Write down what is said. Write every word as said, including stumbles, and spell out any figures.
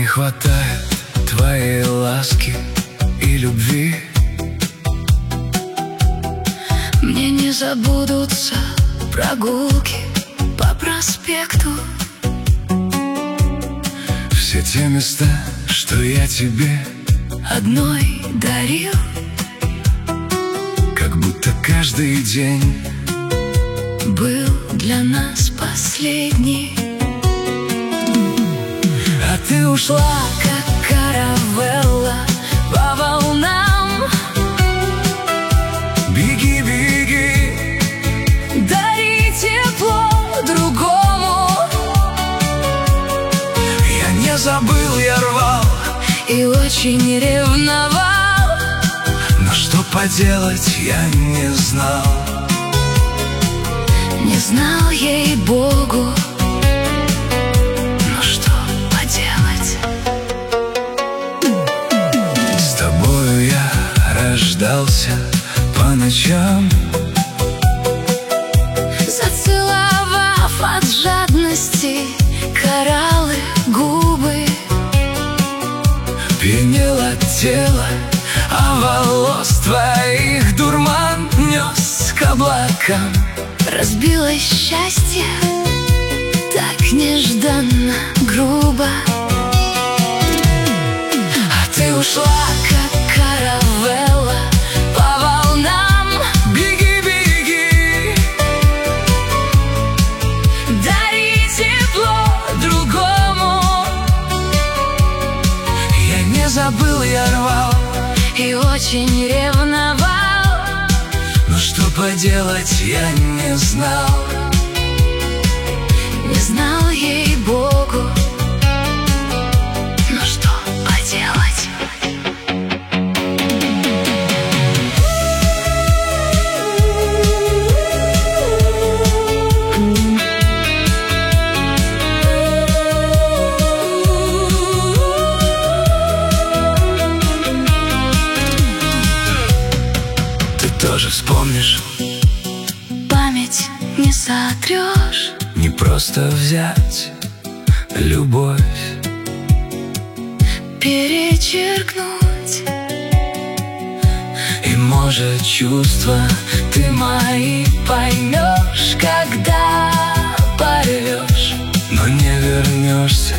хватает твоей ласки и любви. Мне не забудутся прогулки по проспекту, все те места, что я тебе одной дарил. Как будто каждый день был для нас последний. А ты ушла, как каравелла по волнам. Беги, беги, дари тепло другому. я не забыл, я рвал и очень ревновал, но что поделать, я не знал. Не знал, ей-богу, но что поделать. С тобою я рождался по ночам, зацеловав от жадности кораллы губы. пьянело тело, а волос твоих дурман нес к облакам. Разбилось счастье так нежданно, грубо. А ты ушла, как каравелла по волнам. беги, беги, дари тепло другому. я не забыл, я рвал И очень ревновал, но что поделать, я не знал. не знал, ей-богу, но что поделать. Ты тоже вспомнишь, Память не сотрешь, не просто взять любовь, перечеркнуть. и может чувства ты мои поймешь, когда порвешь, но не вернешься